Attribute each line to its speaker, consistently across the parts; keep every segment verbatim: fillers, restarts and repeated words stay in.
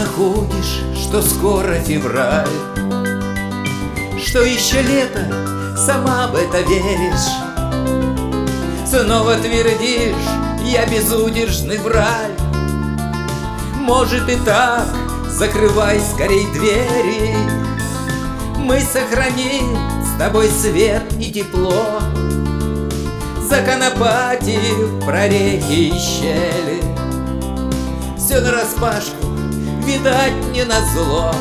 Speaker 1: находишь, что скоро февраль, что еще лето, сама в это веришь? Снова твердишь, я безудержный враль. Может и так, закрывай скорей двери. Мы сохраним с тобой свет и тепло, законопатив прорехи и щели. Все нараспашку, видать, не назло.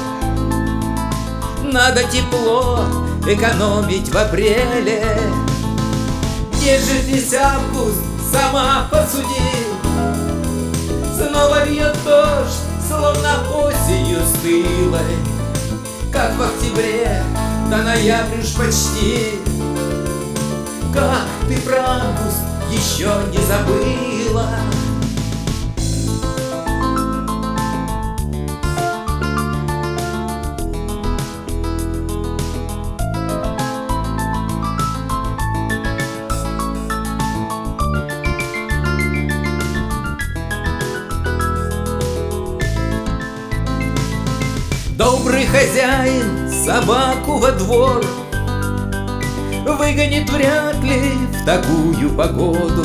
Speaker 1: Надо тепло экономить в апреле. Где же здесь август, сама посуди. Снова льет дождь, словно осенью стылой, как в октябре, до ноября уж почти. Как ты про август еще не забыла? Добрый хозяин собаку во двор выгонит вряд ли в такую погоду.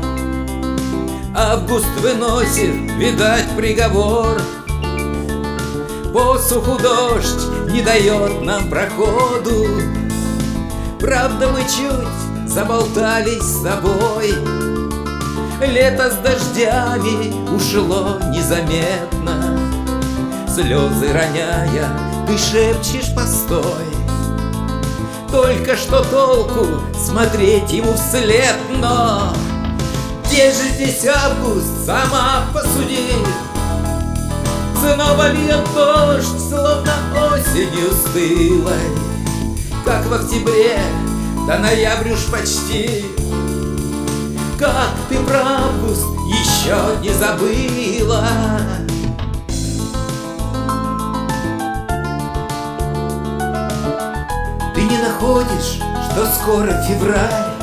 Speaker 1: Август выносит, видать, приговор. Посуху дождь не дает нам проходу. Правда, мы чуть заболтались с тобой. Лето с дождями ушло незаметно. Слезы роняя, ты шепчешь постой. Только что толку смотреть ему вслед, но где же здесь август, сама посуди. Снова льет дождь, словно осенью стылой, как в октябре, до ноября уж почти. Как ты про август еще не забыла? Ты не находишь, что скоро февраль,